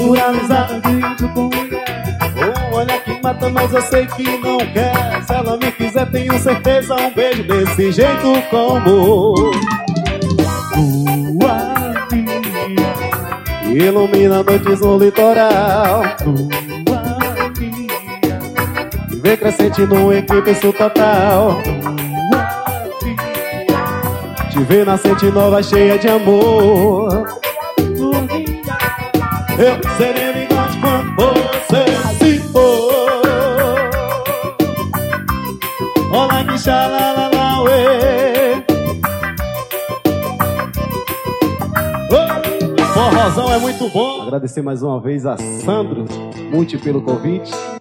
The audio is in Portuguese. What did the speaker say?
naturalizada de índio com mulher. Um olhar que mata, mas eu sei que não quer. Se ela me quiser, tenho certeza, um beijo desse jeito como tua filha ilumina noites no litoral. Tua filha vem crescente no eclipse total. Tua filha te vê nascente nova, cheia de amor. Eu serei bigode quando você se for. Olá que xalala, uê. Forrozão é muito bom. Agradecer mais uma vez a Sandro Multi pelo convite.